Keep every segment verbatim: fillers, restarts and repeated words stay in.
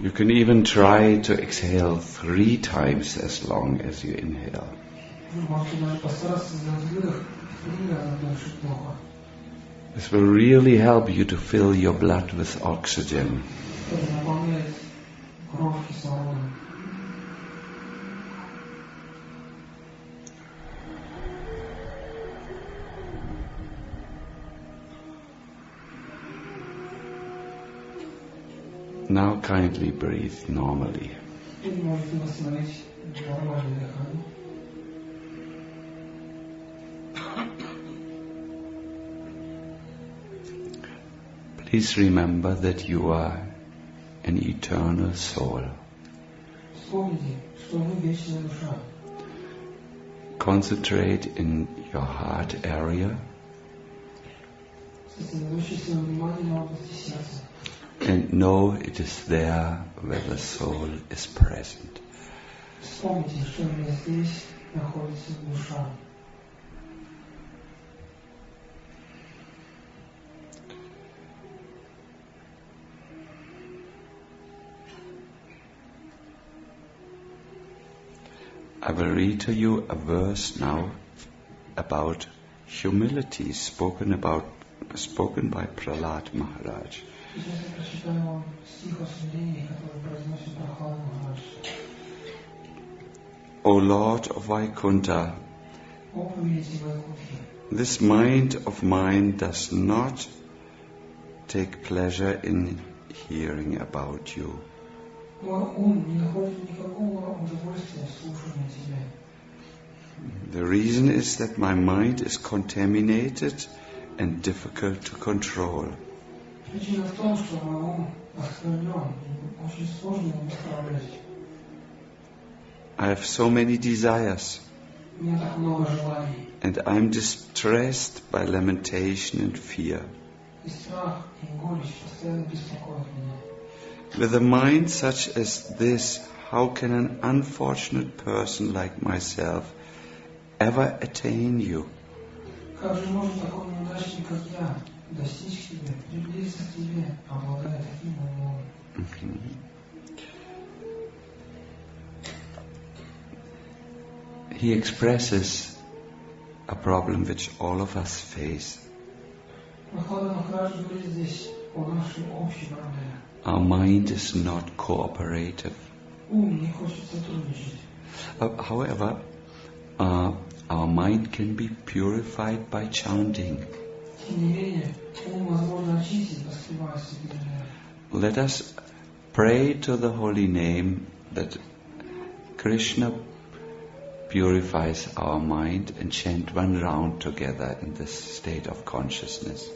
You can even try to exhale three times as long as you inhale. This will really help you to fill your blood with oxygen. Now kindly breathe normally. Please remember that you are an eternal soul. Concentrate in your heart area and know it is there where the soul is present. I will read to you a verse now about humility spoken about spoken by Prahlad Maharaj. O Lord of Vaikuntha, this mind of mine does not take pleasure in hearing about you. The reason is that my mind is contaminated and difficult to control. I have so many desires, and I am distressed by lamentation and fear. With a mind such as this, how can an unfortunate person like myself ever attain you? Mm-hmm. He expresses a problem which all of us face. Our mind is not cooperative. Uh, however, uh, our mind can be purified by chanting. Let us pray to the holy name that Krishna purifies our mind and chant one round together in this state of consciousness.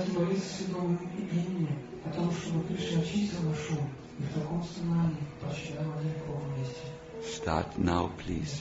Start now, please.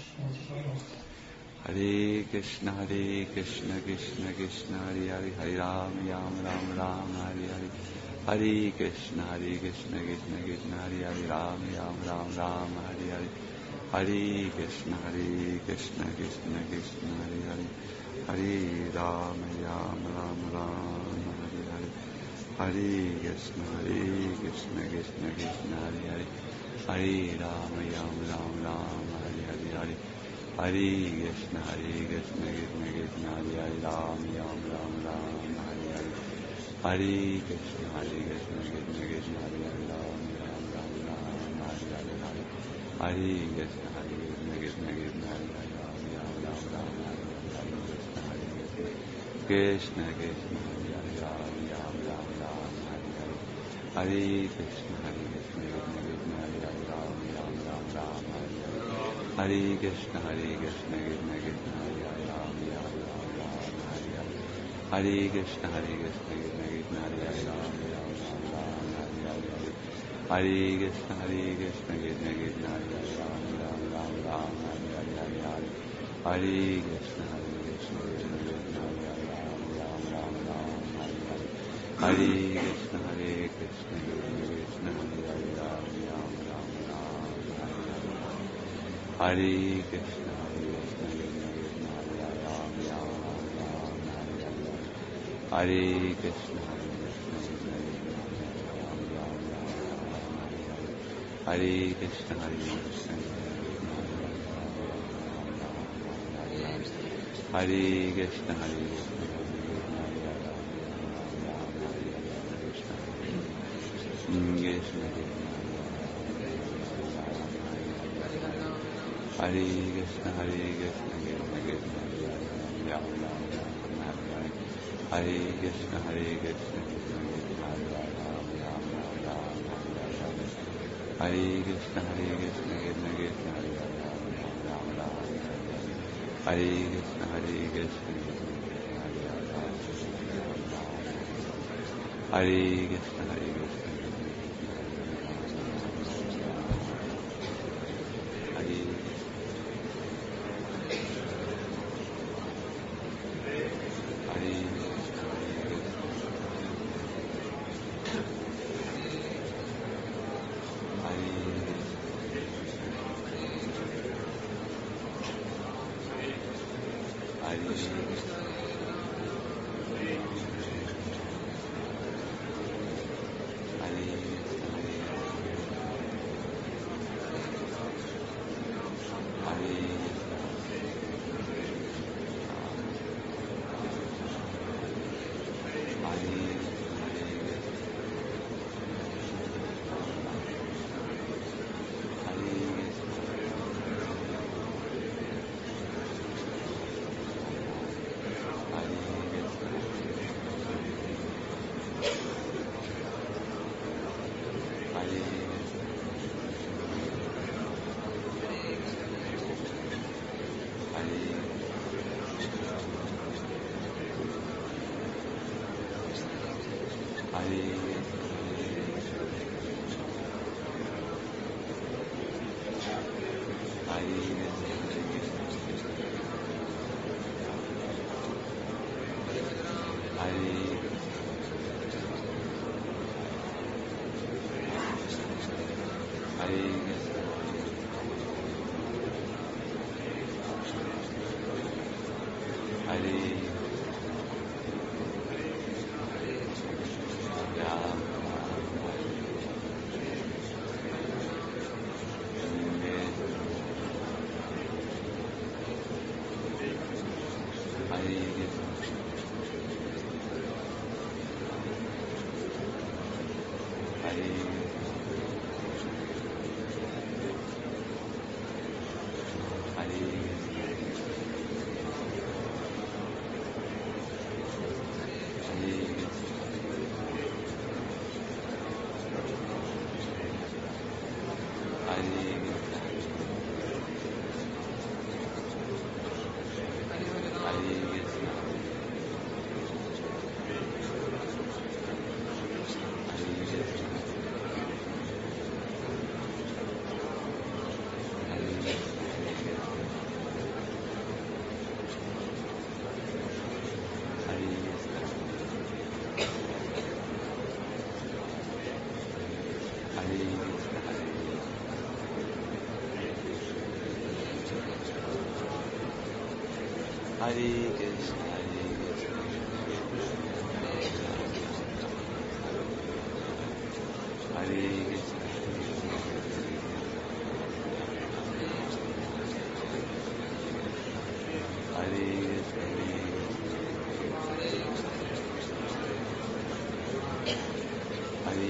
Hare Krishna, Hare Krishna, Krishna Krishna, Hare Hare, Hare Ram, Ram Ram, Ram Hare Hare. Hare Krishna, Hare Krishna, Krishna Krishna, Hare Hare, Ram Ram, Ram Ram, Hare Hare. Hare Krishna, Hare Krishna, Krishna Krishna, Hare Hare, Hare Ram, Ram Ram, Ram Hare Hare. Hare Krishna, Hare Krishna, Krishna Krishna, Hare Hare, Hare Ram, Ram Ram, Ram Hare Hare. Hare Krishna, Hare Krishna, Krishna Krishna, Hare Hare, Ram Ram, Ram Ram Hare Hare. Hare Krishna, Hare Krishna, Krishna Krishna, Hare Hare, Ram Ram, Ram Ram Hare Hare. Hare Krishna, Hare Krishna, Krishna Krishna, Hare Hare, Ram Ram, Ram Ram Hare Hare. Krishna Krishna, Hare Hare, Ram Ram, Ram Ram Hare Hare. Hare Krishna, Hare Krishna, Krishna Krishna, Hare Hare, Ram Ram, Ram Ram Hare Hare. Hare Krishna, Hare Krishna, Krishna Krishna, Hare Hare, Ram Ram, Ram Ram Hare Hare. Hare Krishna, Hare Krishna, Krishna Krishna, Hare Hare, Ram Ram, Ram Ram Hare Hare. Hare Krishna, Hare Krishna, Krishna Krishna, Hare Hare, Ram Ram, Ram Ram Hare Hare. Hare Krishna, Hare Krishna, Krishna Krishna, Hare Hare, Ram Ram, Ram Ram Hare Hare. Hare Krishna, Hare Krishna, Krishna Krishna, Hare Hare, Ram Ram, Ram Ram Hare Hare. Hare Krishna, Hare Krishna, Krishna Krishna, Hare Hare, Ram Ram, Ram Ram Hare Hare. Hare Krishna, Hare Krishna, Krishna Krishna, Hare Hare, Ram Ram, Ram Ram Hare Hare. Hare Krishna, Hare Krishna, Hare Krishna, Hare Krishna, Krishna, Hare Krishna, Hare Krishna, Hare Krishna, Hare Krishna, Hare Krishna, Hare Krishna, Krishna Krishna, Hare Krishna, Hare Krishna, Hare Krishna, Hare Krishna, Hare Krishna, Hare Krishna, Hare Krishna, Hare Krishna, Hare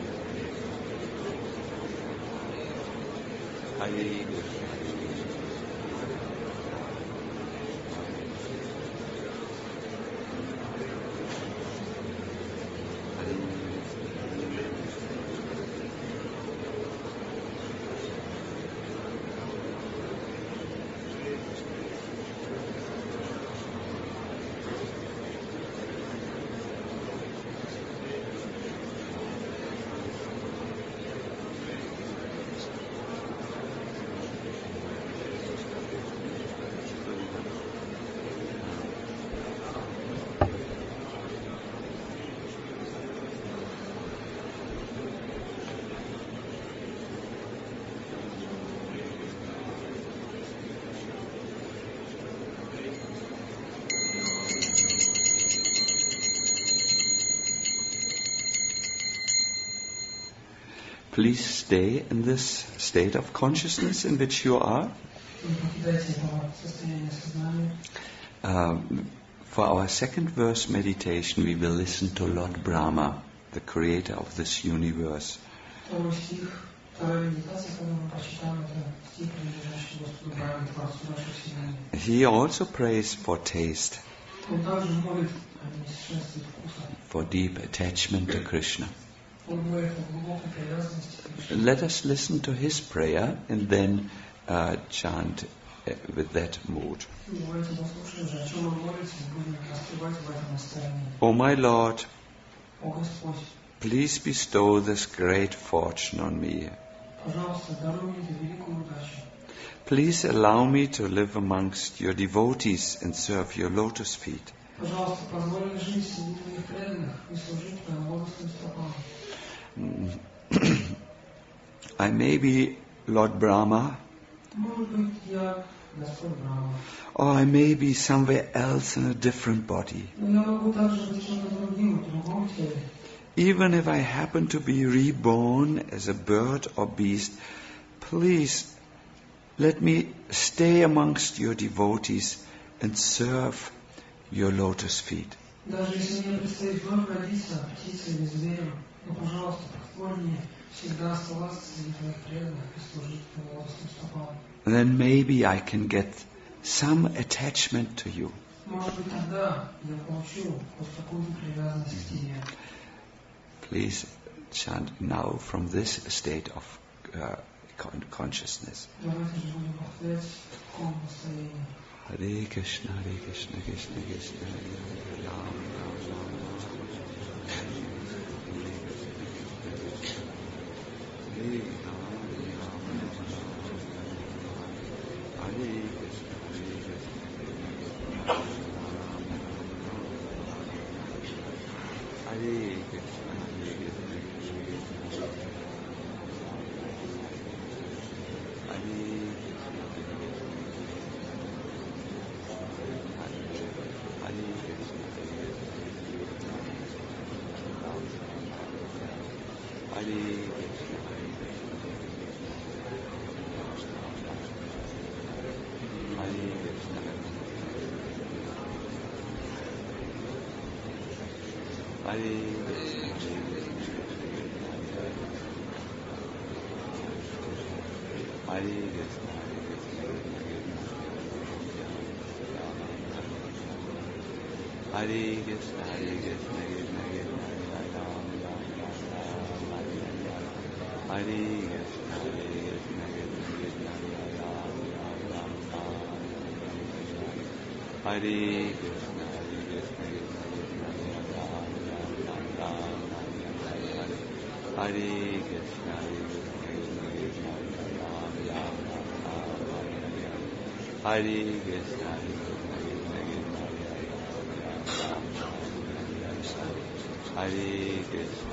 Hare Krishna, please stay in this state of consciousness in which you are. Um, for our second verse meditation, we will listen to Lord Brahma, the creator of this universe. He also prays for taste, for deep attachment to Krishna. Let us listen to his prayer and then uh, chant uh, with that mood. O my Lord, please bestow this great fortune on me. Please allow me to live amongst your devotees and serve your lotus feet. I may be Lord Brahma, or I may be somewhere else in a different body. Even if I happen to be reborn as a bird or beast, please let me stay amongst your devotees and serve your lotus feet. And then maybe I can get some attachment to you. Please chant now from this state of uh, con- consciousness. Hare Krishna, Hare Krishna, Krishna Krishna, Hare Ram, Ram Ram. Hare Krishna, Hare Krishna, Krishna Krishna, Hare Ram, Ram Ram, Hare Krishna, Hare Krishna, Krishna Krishna, Hare Ram, Ram Ram, Hare Krishna, Hare Krishna, Krishna Krishna, Hare Ram, Ram Ram, Hare Krishna, Hare Krishna, Krishna Krishna, Hare Ram, Ram Ram, Hare Krishna. Hare Krishna,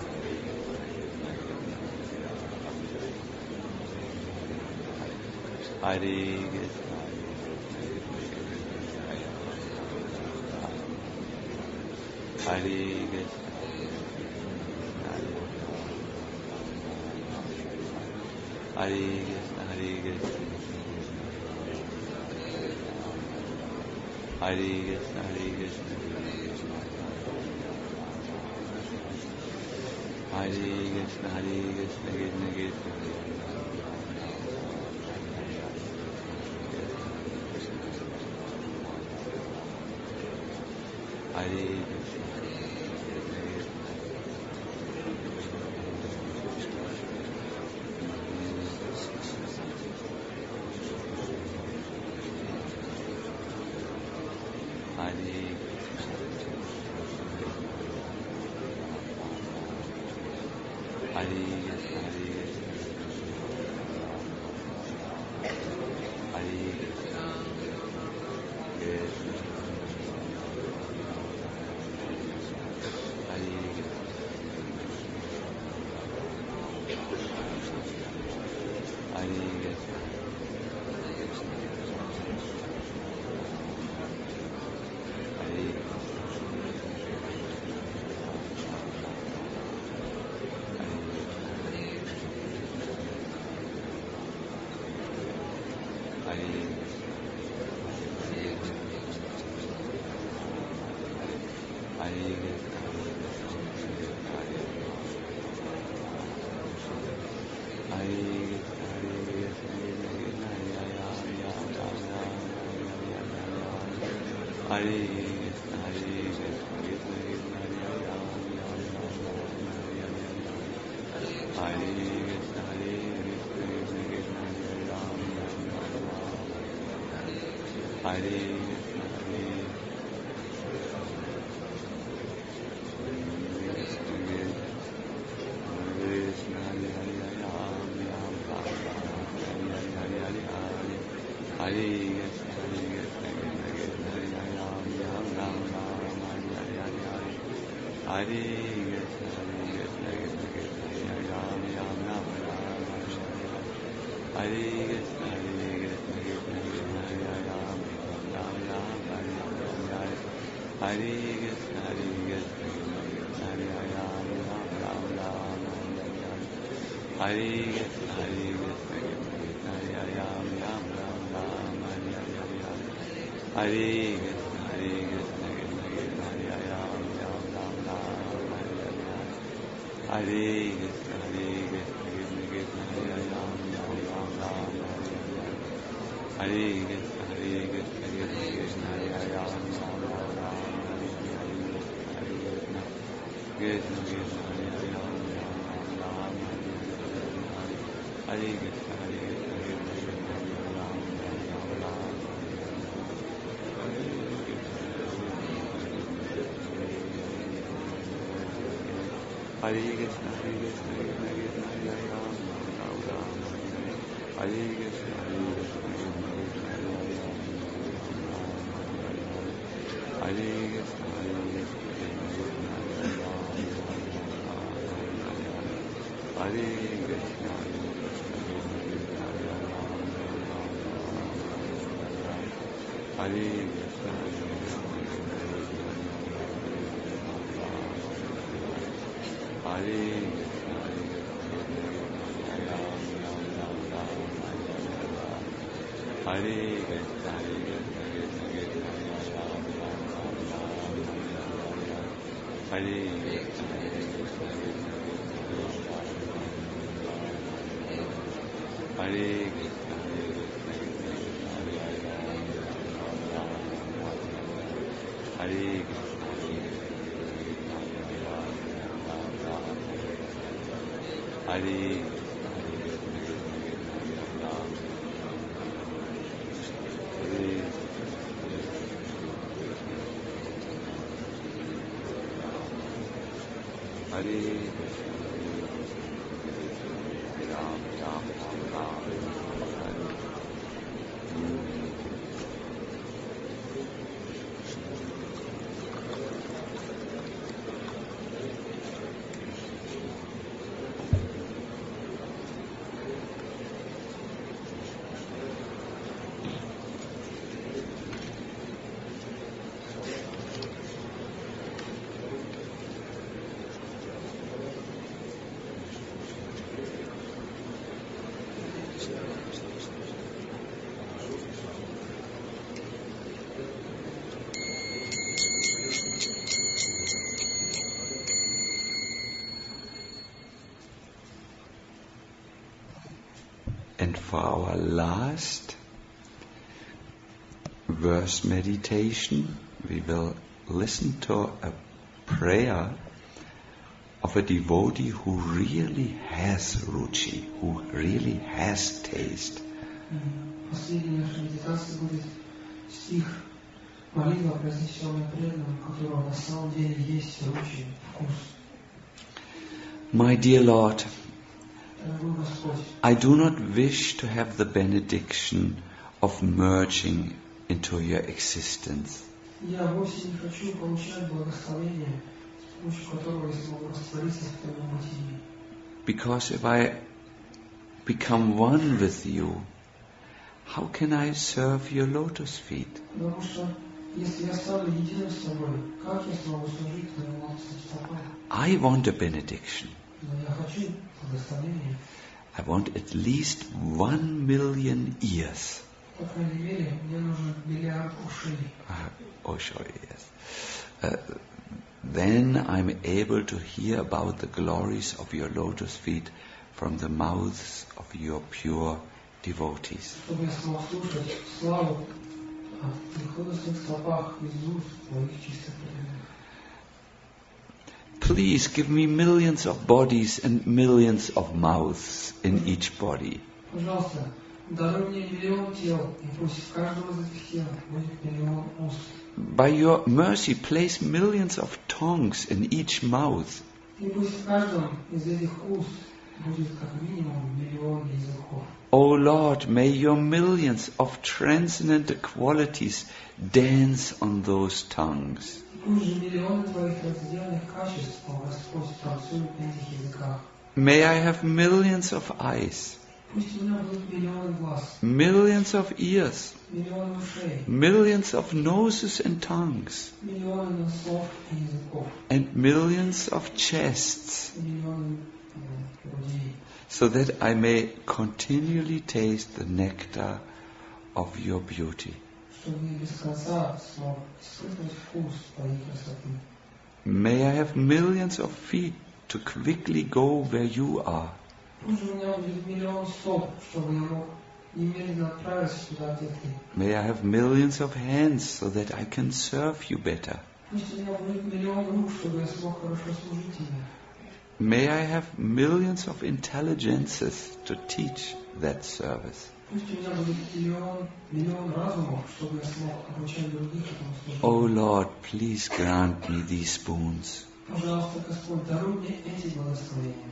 Hare Krishna, Hare Krishna, Hare Krishna, Hare Krishna, Hare Krishna, Hare Krishna. Hare Krishna, Hare Krishna, Krishna Krishna, Hare Krishna, And for our last verse meditation, we will listen to a prayer of a devotee who really has ruchi, who really has taste. Последняя наша медитация будет стих, молитва, произнесенная преданным, у которого на самом деле есть ручи, вкус. My dear Lord, Дорогой Господь, I do not wish to have the benediction of merging into your existence. я вовсе не хочу получать благословение, с помощью которого я смогу раствориться в Твоем бытии. Because if I become one with you, how can I serve your lotus feet? Потому что если я стану единым с Тобой, как я смогу служить Твоим лотосным стопам? I want a benediction. Но я хочу благословение. I want at least one million ears. По крайней мере, мне нужен миллиард ушей. Uh, oh, sorry, yes. Uh, then I'm able to hear about the glories of your lotus feet from the mouths of your pure devotees. Чтобы я смог слушать славу о твоих лотосных стопах из уст твоих чистых преданных. Please give me millions of bodies and millions of mouths in each body. Пожалуйста, даруй мне миллион тел, и пусть в каждом из этих тел будет миллион уст. By your mercy, place millions of tongues in each mouth. И пусть в каждом из этих уст будет как минимум миллион языков. O Lord, may your millions of transcendental qualities dance on those tongues. Пусть же миллионы твоих раздельных качеств, о Господь, танцуют на этих языках. May I have millions of eyes, Пусть у меня будут миллионы глаз, millions of ears, миллионы ушей, millions of noses and tongues, миллионы носов и языков, and millions of chests, и миллионы э, грудей, so that I may continually taste the nectar of your beauty. чтобы я без конца смог испытывать вкус твоей красоты. May I have millions of feet to quickly go where you are. Пусть же у меня будет миллион стоп, чтобы я мог немедленно отправиться туда, где ты. May I have millions of hands so that I can serve you better. Пусть у меня будет миллион рук, чтобы я смог хорошо служить тебе. May I have millions of intelligences to teach that service. Пусть у меня будет миллион, миллион разумов, чтобы я смог обучать других этому служению. Oh Lord, please grant me these boons. Пожалуйста, Господь, даруй мне эти благословения.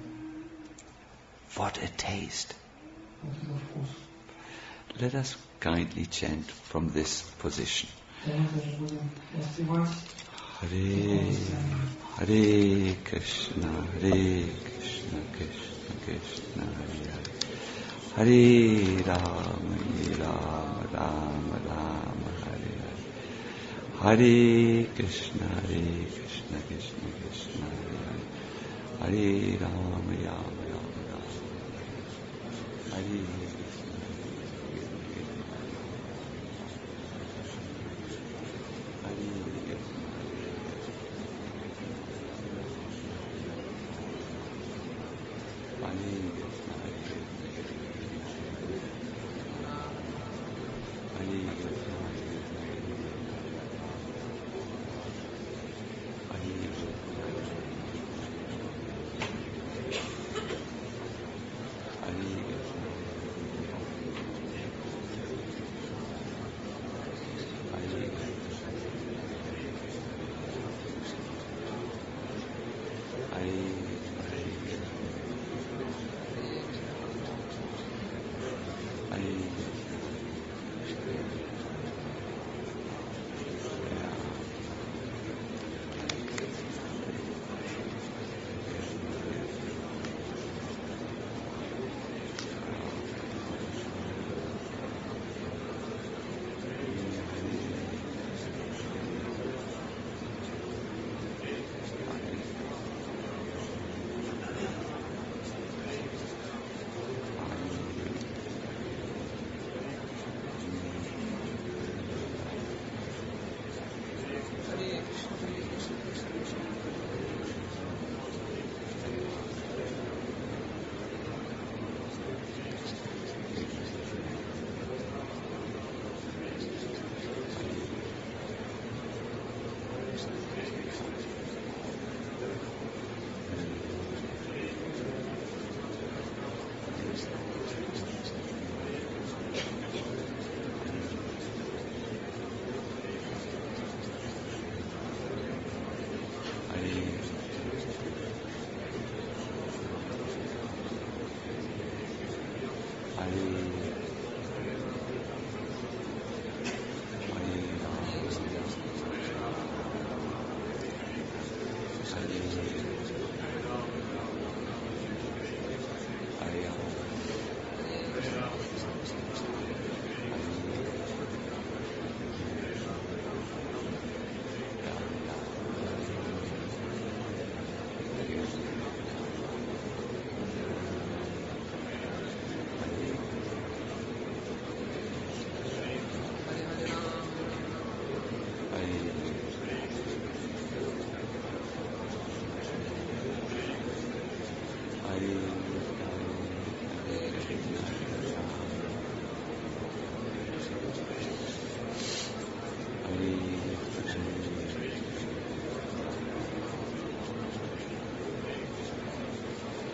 What a taste. Вот этот вкус. Let us kindly chant from this position. Давайте же будем воспевать. Hare, Hare Krishna, Hare Krishna, Krishna Krishna, Hare Hare. Hare Rama, Hare Rama, Rama Rama, Hare Hare. Hare Krishna, Hare Krishna, Krishna Krishna, Hare Hare. Hare Rama, Rama Rama, Rama. Hare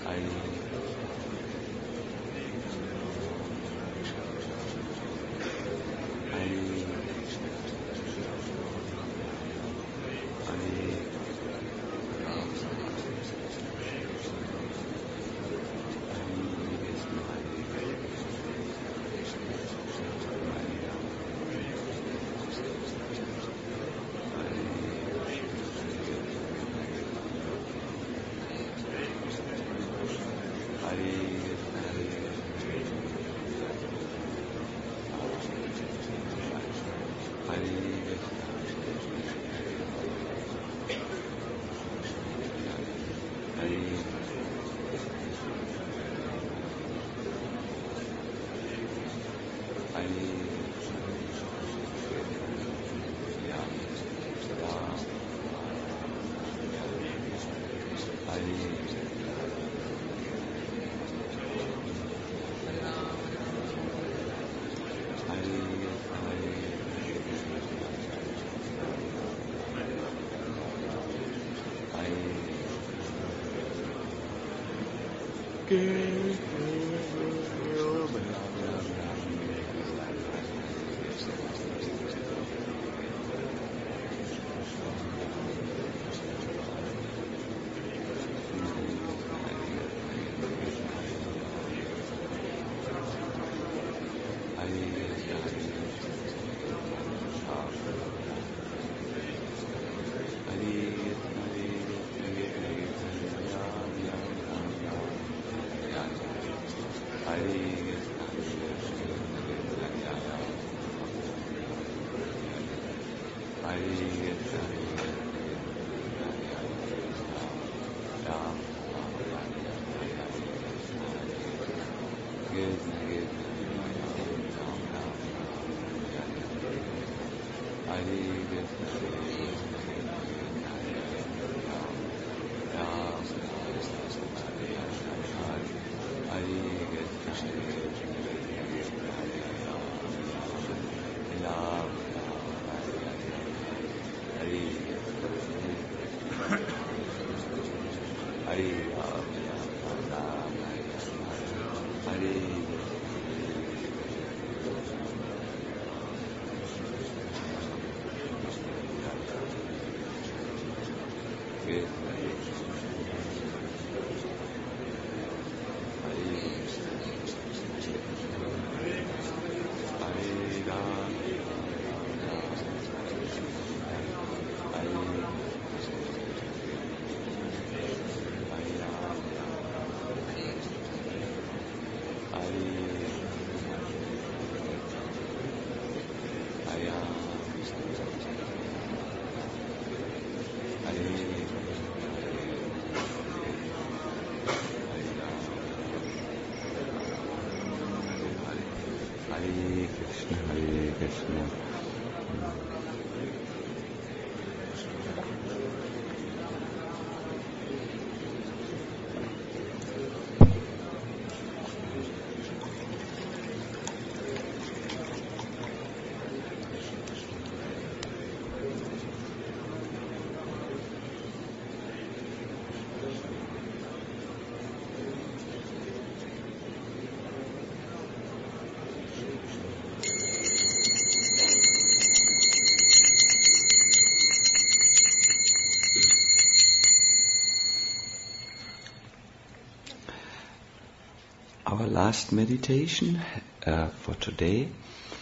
Our last meditation uh, for today.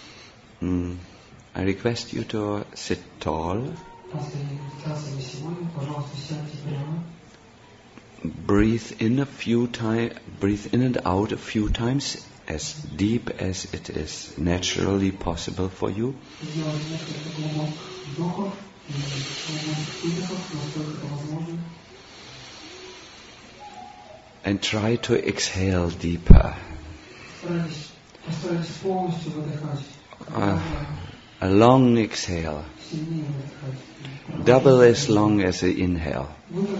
Mm, I request you to sit tall. Breathe in a few times. Breathe in and out a few times, as deep as it is naturally possible for you. And try to exhale deeper. Uh, a long exhale. Double as long as the inhale.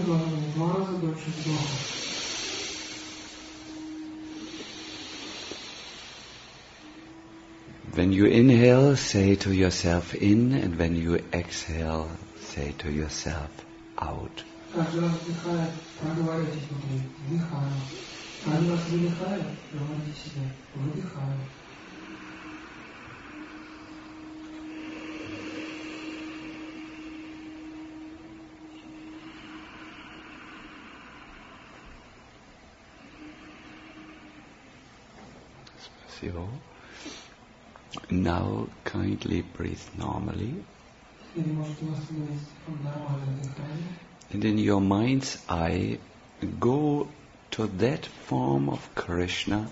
When you inhale, say to yourself in, and when you exhale, say to yourself out. Каждый раз вдыхая, проговаривайте внутри, вдыхаю. Каждый раз выдыхая, говорите себе, выдыхаю. Spasibo. Now kindly breathe normally. Теперь можете восстановить нормальное дыхание. And in your mind's eye, go to that form of Krishna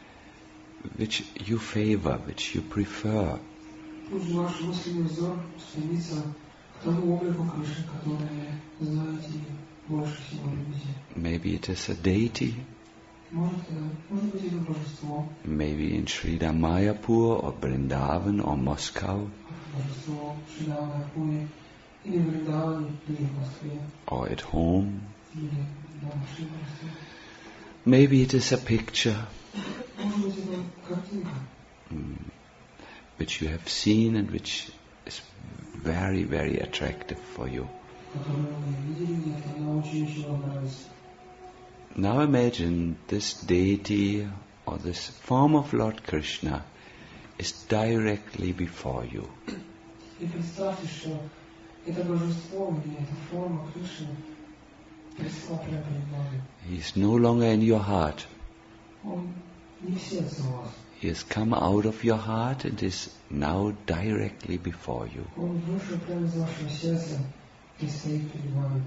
which you favor, which you prefer. Пусть ваш мысленный взор стремится к тому облику Кришны, который вы знаете и больше всего любите. Maybe it is a deity. Может, может быть, это божество. Maybe in Sridhar Mayapur or Vrindavan or Moscow. Божество Шри Майяпуре или в Вриндаване, или в Москве. Or at home. Или дома Шри Москве. Maybe it is a picture Может быть, это картинка, mm, which you have seen and which is very, very attractive for you. которую вы видели где-то, она очень-очень вам нравится. Now imagine this deity or this form of Lord Krishna is directly before you. И представьте, что это божество или эта форма Кришны предстала прямо перед вами. He is no longer in your heart. Он не в сердце у вас. He has come out of your heart and is now directly before you. Он вышел прямо из вашего сердца и стоит перед вами.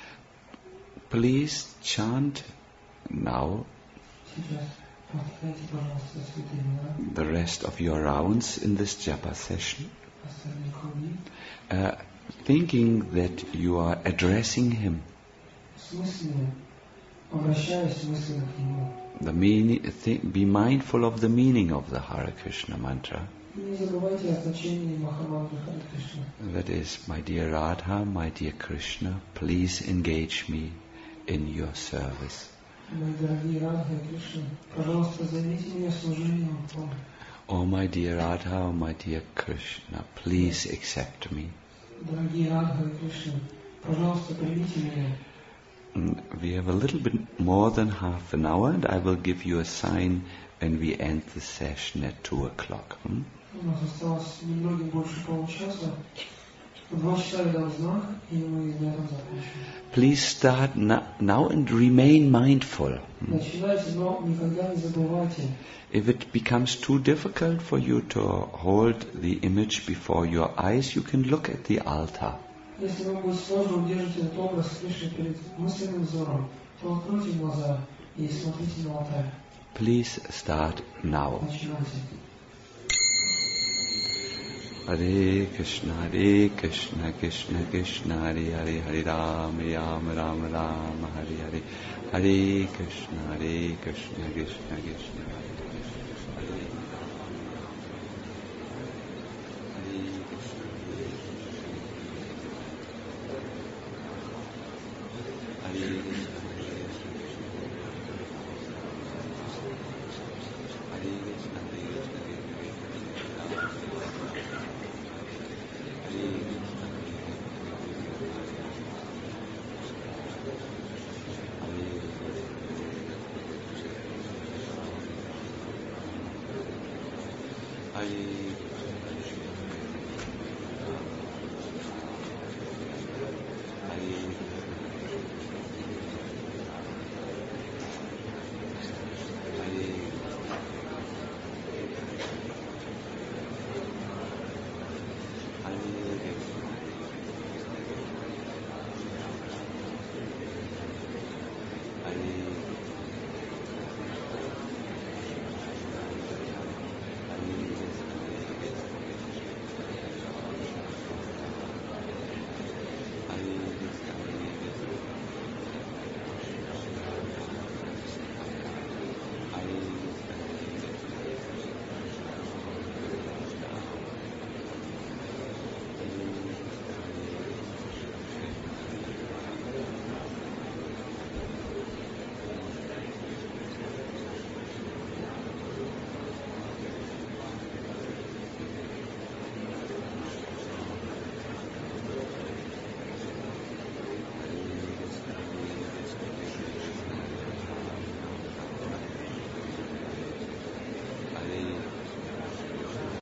Please chant now Сейчас повторяйте, пожалуйста, святые имена, the rest of your rounds in this japa session, остальные круги, uh, thinking that you are addressing him. с мыслями, обращаясь мысленно к нему. The meaning, th- be mindful of the meaning of the Hare Krishna mantra. И не забывайте о значении Махамантры Харе Кришна. That is, my dear Radha, my dear Krishna, please engage me in your service. Мои дорогие Радха и Кришна, пожалуйста, займите меня служением вам. Oh, my dear Radha, oh, my dear Krishna, please accept me. Дорогие Радха и Кришна, пожалуйста, примите меня. Mm, We have a little bit more than half an hour, and I will give you a sign when we end the session at two o'clock. Hmm? У нас осталось немного больше получаса. В два часа я дам знак, и мы на этом закончим. Please start no- now and remain mindful. Hmm? Начинайте, но никогда не забывайте. If it becomes too difficult for you to hold the image before your eyes, you can look at the altar. Если вам будет сложно удержать этот образ Кришны перед мысленным взором, то откройте глаза и смотрите на алтарь. Please start now. Начинайте. Hare Krishna, Hare Krishna, Krishna Krishna, Hare Hare, Hare Rama, Rama Rama, Rama Hare Hare, Hare Krishna, Hare Krishna, Krishna Krishna, Hare